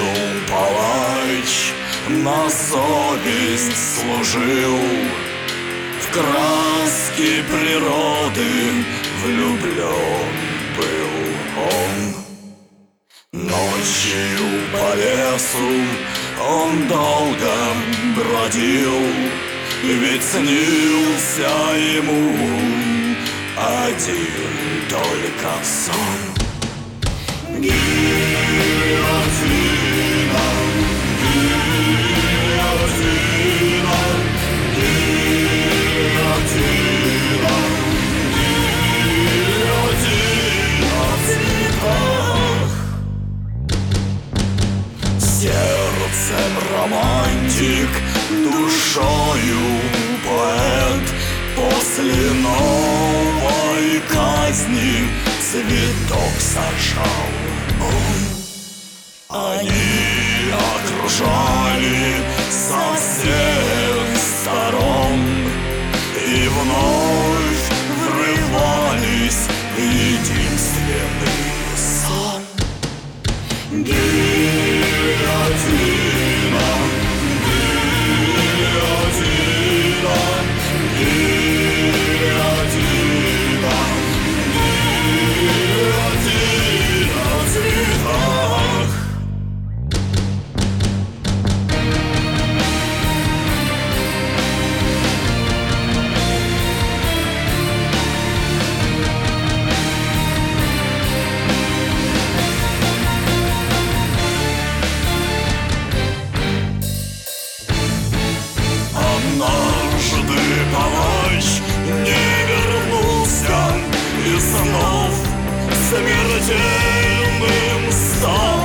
палач, на совесть служил, в краски природы влюблен был он. Ночью по лесу он долго бродил, ведь снился ему один только сон. Гильотина, гильотина, гильотина, гильотина в цветах. Сердцем романтик, душою поэт, после новой казни цветок сажал он. Они окружали со всех сторон и вновь врывались в единственный сон. Гильотина, гильотина, гильотина, гильотина в цветах. Однажды палач не вернулся, и снов смертельным стал.